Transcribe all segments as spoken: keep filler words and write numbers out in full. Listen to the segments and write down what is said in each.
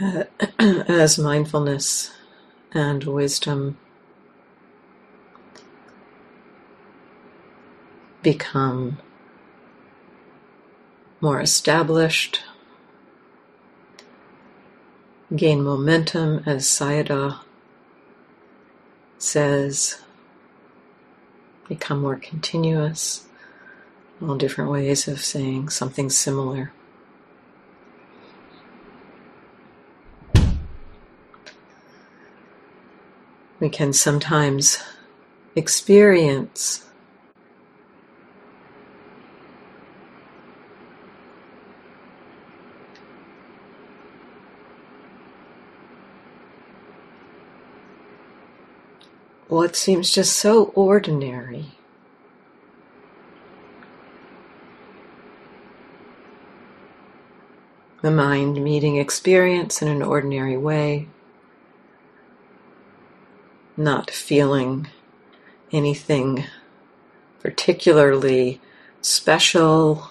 uh, as mindfulness and wisdom become more established, gain momentum, as Sayadaw says, become more continuous, all different ways of saying something similar. We can sometimes experience what seems just so ordinary. The mind meeting experience in an ordinary way, not feeling anything particularly special.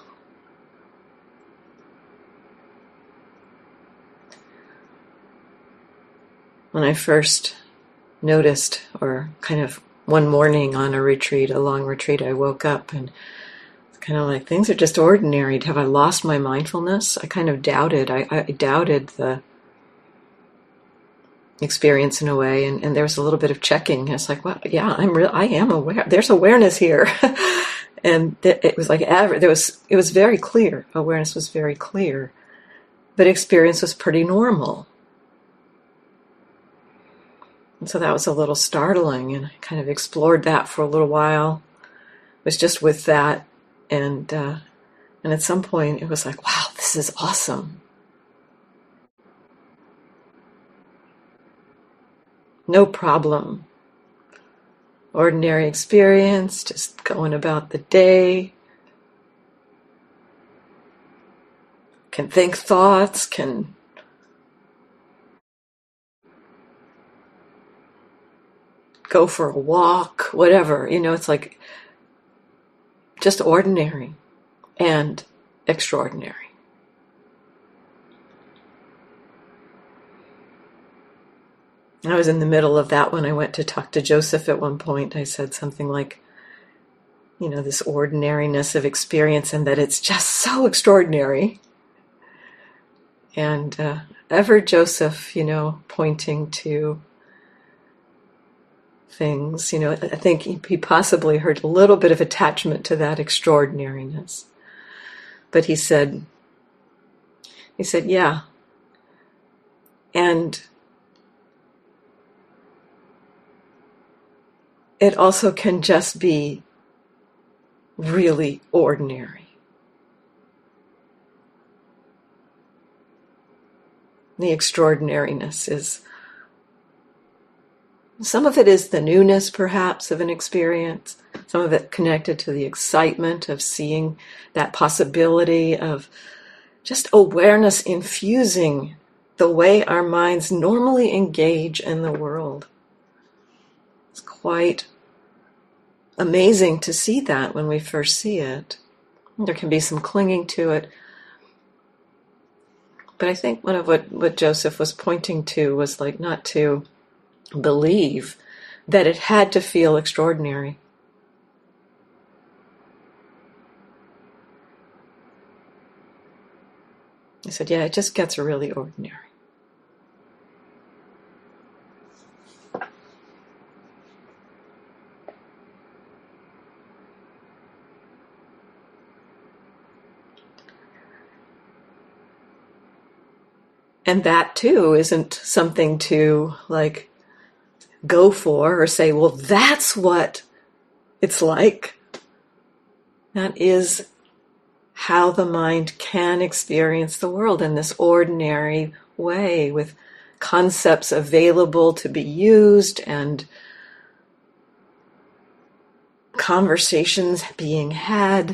When I first noticed, or kind of one morning on a retreat, a long retreat, I woke up and it's kind of like, things are just ordinary. Have I lost my mindfulness? I kind of doubted. I, I doubted the experience in a way, and, and there was a little bit of checking. It's like, well, yeah, I'm real. I am aware. There's awareness here, and th- it was like aver- there was. It was very clear. Awareness was very clear, but experience was pretty normal. And so that was a little startling, and I kind of explored that for a little while. It was just with that, and uh, and at some point it was like, wow, this is awesome. No problem. Ordinary experience, just going about the day. Can think thoughts, can go for a walk, whatever. You know, it's like just ordinary and extraordinary. I was in the middle of that when I went to talk to Joseph at one point. I said something like, you know, this ordinariness of experience and that it's just so extraordinary. And uh, ever Joseph, you know, pointing to things, you know, I think he possibly heard a little bit of attachment to that extraordinariness. But he said, he said, yeah. And it also can just be really ordinary. The extraordinariness is, some of it is the newness, perhaps, of an experience. Some of it connected to the excitement of seeing that possibility of just awareness infusing the way our minds normally engage in the world. It's quite amazing to see that when we first see it. There can be some clinging to it. But I think one of what, what Joseph was pointing to was like not to believe that it had to feel extraordinary. I said, yeah, it just gets really ordinary. And that too isn't something to like go for or say, well, that's what it's like. That is how the mind can experience the world in this ordinary way, with concepts available to be used and conversations being had.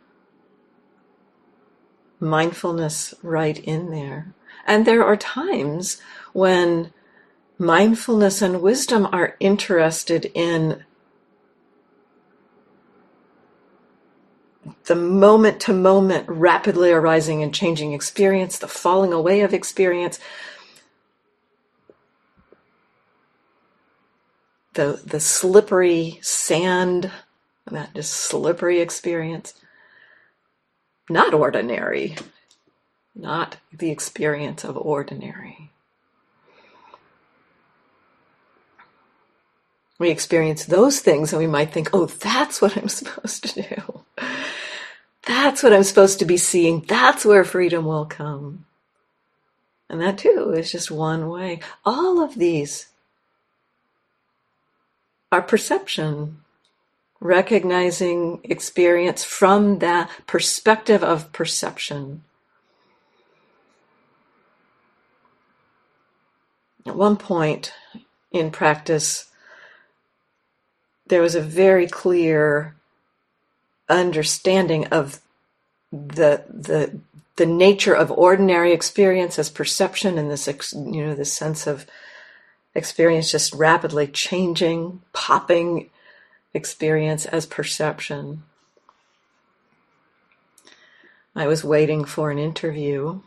Mindfulness right in there. And there are times when mindfulness and wisdom are interested in the moment-to-moment, rapidly arising and changing experience, the falling away of experience, the, the slippery sand, that just slippery experience, not ordinary, not the experience of ordinary. We experience those things and we might think, oh, that's what I'm supposed to do. That's what I'm supposed to be seeing. That's where freedom will come. And that too is just one way. All of these are perception, recognizing experience from that perspective of perception. At one point in practice, there was a very clear understanding of the the the nature of ordinary experience as perception, and this you know this sense of experience just rapidly changing, popping experience as perception. I was waiting for an interview,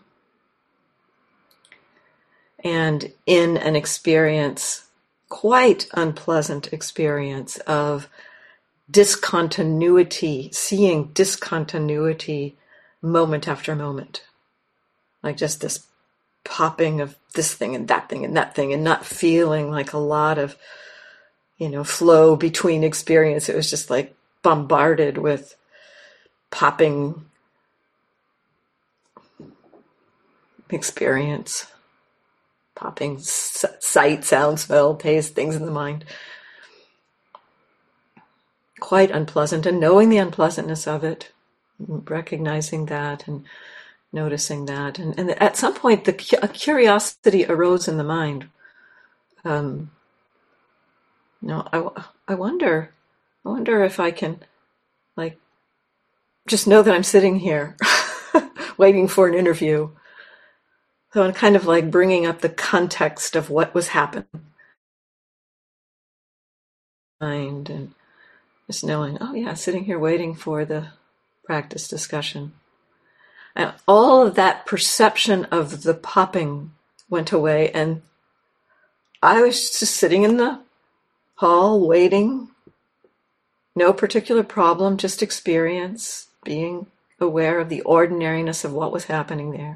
and in an experience, quite unpleasant experience of discontinuity, seeing discontinuity moment after moment. Like just this popping of this thing and that thing and that thing, and not feeling like a lot of, you know, flow between experience. It was just like bombarded with popping experience, popping sight, sound, smell, taste, things in the mind. Quite unpleasant, and knowing the unpleasantness of it, recognizing that and noticing that. And, and at some point, the a curiosity arose in the mind. Um, you know, I, I wonder, I wonder if I can, like, just know that I'm sitting here waiting for an interview. So I'm kind of like bringing up the context of what was happening. Mind and just knowing, oh yeah, sitting here waiting for the practice discussion. And all of that perception of the popping went away, and I was just sitting in the hall waiting. No particular problem, just experience, being aware of the ordinariness of what was happening there.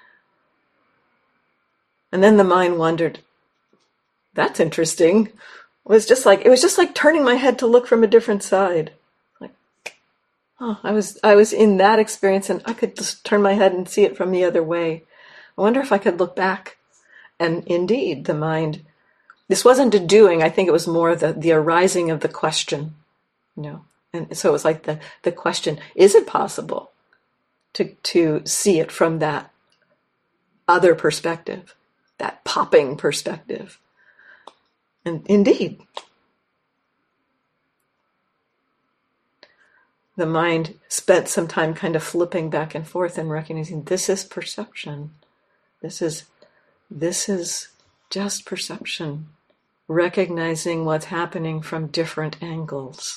And then the mind wondered, that's interesting. It was just like it was just like turning my head to look from a different side. Like, oh, I was I was in that experience, and I could just turn my head and see it from the other way. I wonder if I could look back. And indeed, the mind. This wasn't a doing. I think it was more the the arising of the question. You know, and so it was like the the question: is it possible to to see it from that other perspective, that popping perspective? And indeed, the mind spent some time kind of flipping back and forth and recognizing this is perception. This is, this is just perception. Recognizing what's happening from different angles.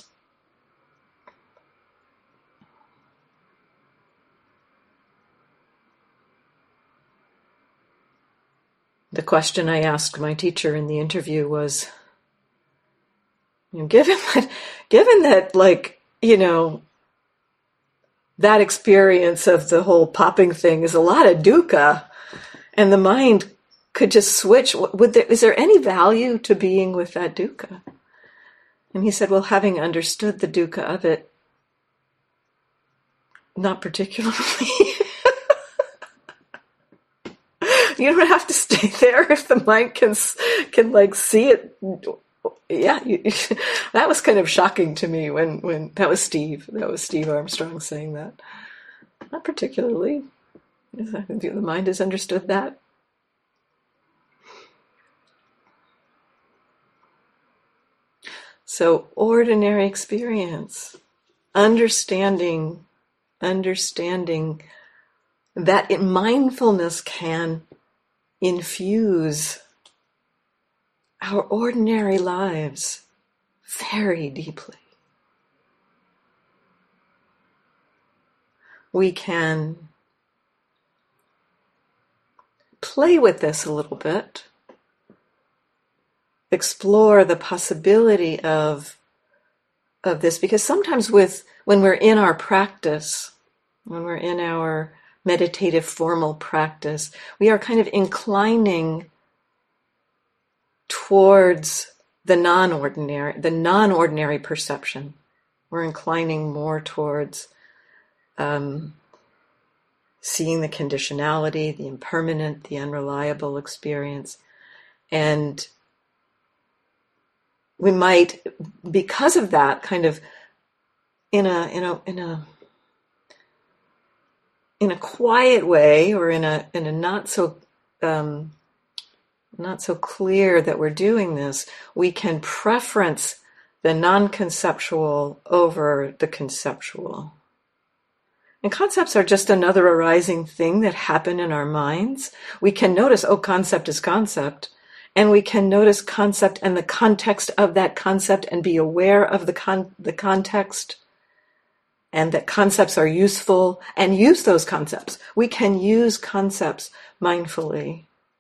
The question I asked my teacher in the interview was, you know, given that, given that, like, you know, that experience of the whole popping thing is a lot of dukkha, and the mind could just switch, would there, is there any value to being with that dukkha? And he said, well, having understood the dukkha of it, not particularly. You don't have to stay there if the mind can, can like see it. Yeah, you, that was kind of shocking to me when, when that was Steve. That was Steve Armstrong saying that. Not particularly. The mind has understood that. So ordinary experience, understanding, understanding that it, mindfulness can infuse our ordinary lives very deeply. We can play with this a little bit. explore the possibility of of this, because sometimes with when we're in our practice, when we're in our meditative formal practice, we are kind of inclining towards the non-ordinary, the non-ordinary perception. We're inclining more towards um, seeing the conditionality, the impermanent, the unreliable experience. And we might, because of that, kind of in a in a in a in a quiet way, or in a in a not so um, not so clear that we're doing this, we can preference the non-conceptual over the conceptual. And concepts are just another arising thing that happen in our minds. We can notice, oh, concept is concept. And we can notice concept and the context of that concept and be aware of the con- the context, and that concepts are useful, and use those concepts. We can use concepts mindfully,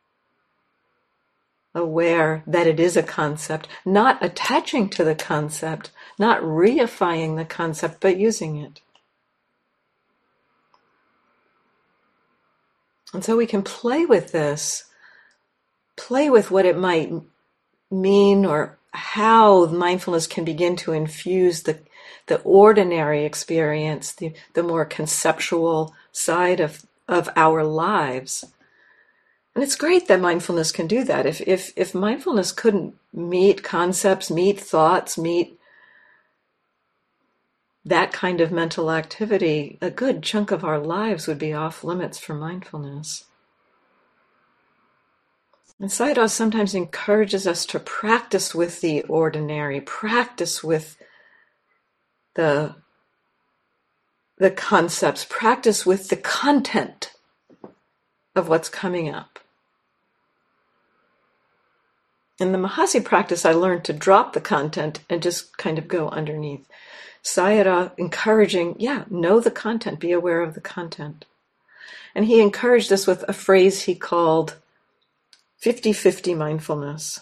aware that it is a concept, not attaching to the concept, not reifying the concept, but using it. And so we can play with this, play with what it might mean, or how mindfulness can begin to infuse the, the ordinary experience, the, the more conceptual side of, of our lives. And it's great that mindfulness can do that. If, if, if mindfulness couldn't meet concepts, meet thoughts, meet that kind of mental activity, a good chunk of our lives would be off limits for mindfulness. And Sayadaw sometimes encourages us to practice with the ordinary, practice with the, the concepts, practice with the content of what's coming up. In the Mahasi practice, I learned to drop the content and just kind of go underneath. Sayadaw encouraging, yeah, know the content, be aware of the content. And he encouraged us with a phrase he called fifty-fifty mindfulness.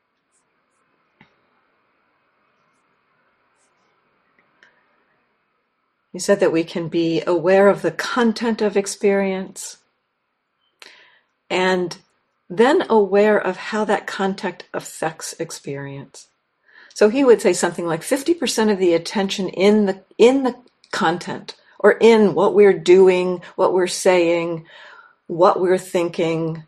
He said that we can be aware of the content of experience and then aware of how that content affects experience. So he would say something like fifty percent of the attention in the in the content, or in what we're doing, what we're saying, what we're thinking,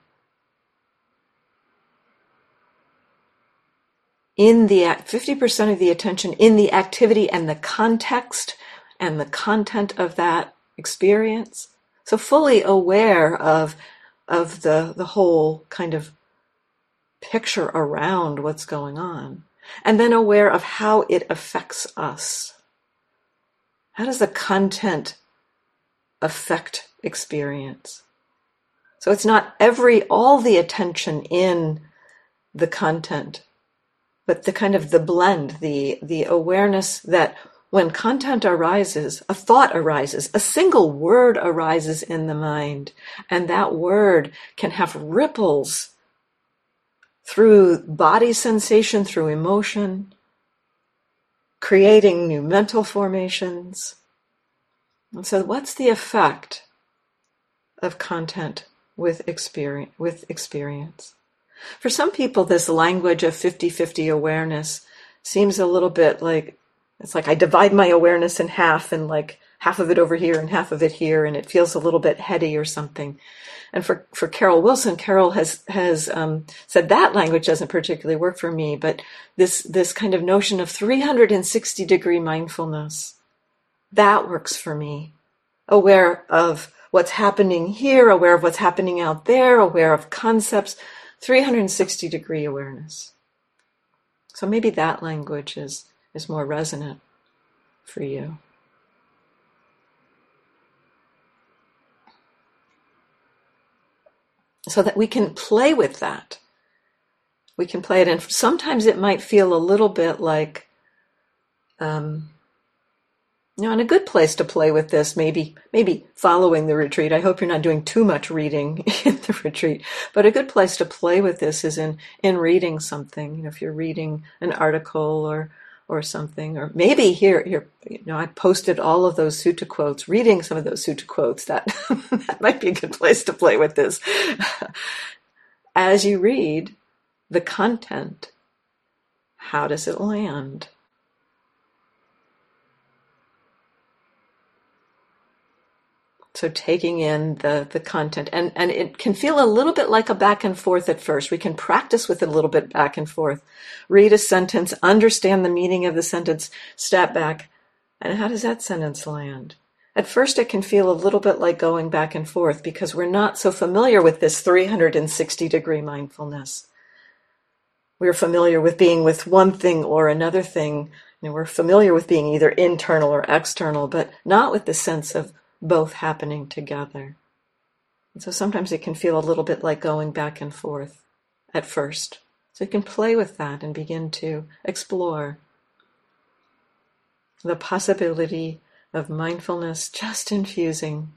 in the fifty percent of the attention in the activity and the context and the content of that experience. So fully aware of of the the whole kind of picture around what's going on. And then aware of how it affects us. How does the content affect experience? So it's not every, all the attention in the content, but the kind of the blend, the, the awareness that when content arises, a thought arises, a single word arises in the mind, and that word can have ripples through body sensation, through emotion, creating new mental formations. And so what's the effect of content with experience, with experience? For some people, this language of fifty-fifty awareness seems a little bit like, it's like I divide my awareness in half, and like half of it over here and half of it here, and it feels a little bit heady or something. And for, for Carol Wilson, Carol has has um, said that language doesn't particularly work for me, but this this kind of notion of three hundred sixty degree mindfulness, that works for me. Aware of what's happening here, aware of what's happening out there, aware of concepts, three hundred sixty degree awareness. So maybe that language is, is more resonant for you. So that we can play with that. We can play it. And sometimes it might feel a little bit like, um, You know, and a good place to play with this, maybe maybe following the retreat. I hope you're not doing too much reading in the retreat, but a good place to play with this is in in reading something. You know, if you're reading an article or or something, or maybe here here you know, I posted all of those sutta quotes. Reading some of those sutta quotes, that that might be a good place to play with this. As you read the content, how does it land? So taking in the, the content, and, and it can feel a little bit like a back and forth at first. We can practice with it a little bit back and forth. Read a sentence, understand the meaning of the sentence, step back, and how does that sentence land? At first, it can feel a little bit like going back and forth because we're not so familiar with this three hundred sixty degree mindfulness. We're familiar with being with one thing or another thing. You know, we're familiar with being either internal or external, but not with the sense of both happening together. And so sometimes it can feel a little bit like going back and forth at first. So you can play with that and begin to explore the possibility of mindfulness just infusing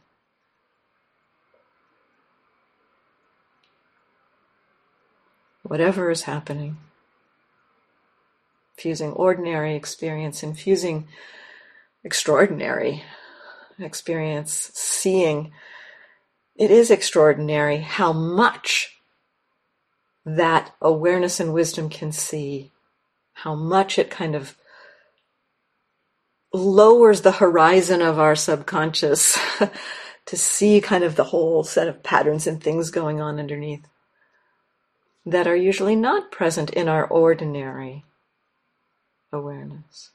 whatever is happening. Infusing ordinary experience, infusing extraordinary experience, seeing it is extraordinary how much that awareness and wisdom can see, how much it kind of lowers the horizon of our subconscious to see kind of the whole set of patterns and things going on underneath that are usually not present in our ordinary awareness.